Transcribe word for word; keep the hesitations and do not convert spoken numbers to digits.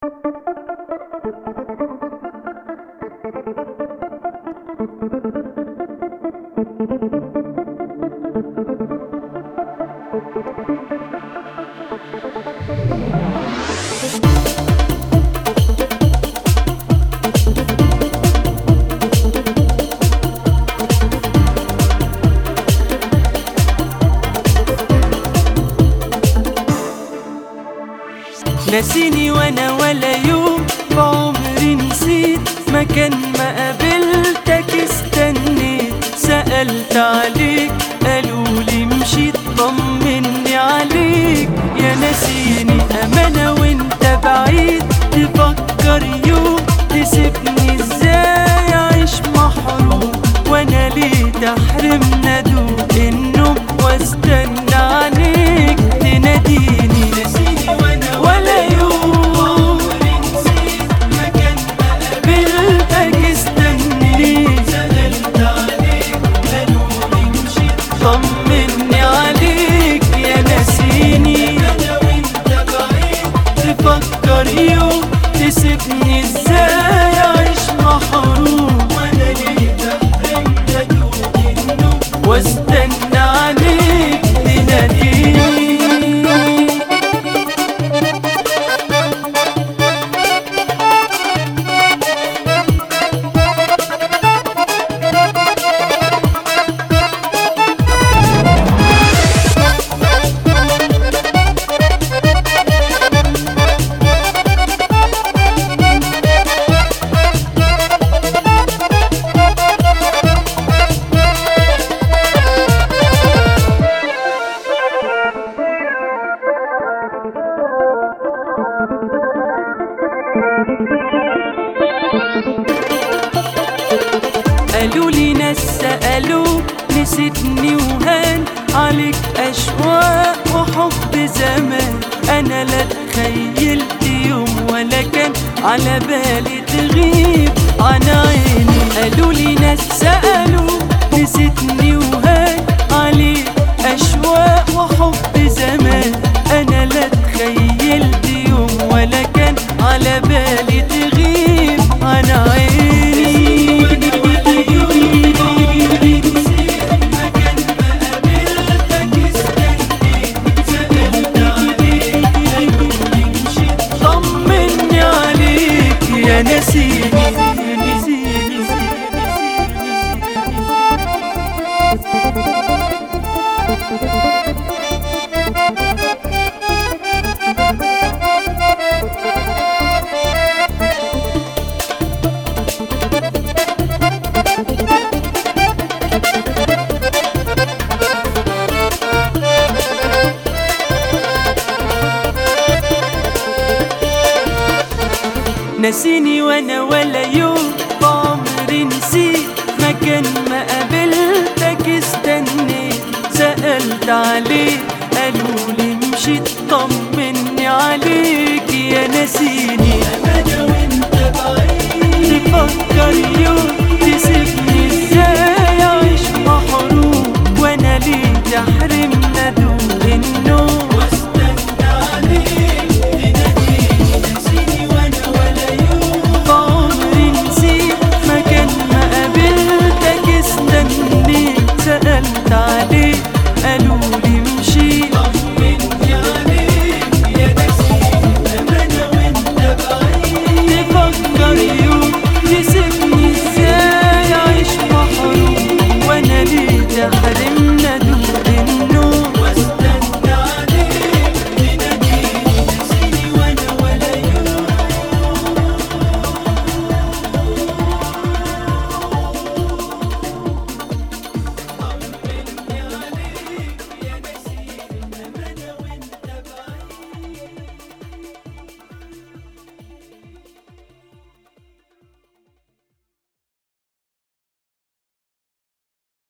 ناسيني وانا ولا يوم بعمري نسيت مكان ما قابلتك استنيت سألت عليك قالولي مشيت طمني عليك يا ناسيني أمانة وانت بعيد تفكر يوم تسيبني ازاي أعيش محروم وانا ليه تحرمنا دوب النوم واستنى عليك تناديني ناسيني وانا ولا يوم نسيت مكان ما قابلتك استنيت سألت عليك قالولي مشيت طمني عليك يا ناسيني أنا وانت بعيد تفكر يوم تسيبني ازاي أعيش محروم وانا ليه تحرمنا دوب النوم واستنى عليك تناديني. قالولي ناس سألوك نسيتني وهان عليك أشواق وحب زمان أنا لا تخيلت يوم ولا كان على بالي تغيب عن عيني. قالولي ناس سألوك نسيتني وهان عليك أشواق وحب زمان أنا لا تخيلت يوم ولا كان على بالي تغيب عن عيني. يا نسيني ناسيني وانا ولا يوم بعمري نسيت مكان ما قابلتك استنيت سألت عليك قالولي مشيت طمني عليك يا ناسيني أمانة وانت بعيد تفكر يوم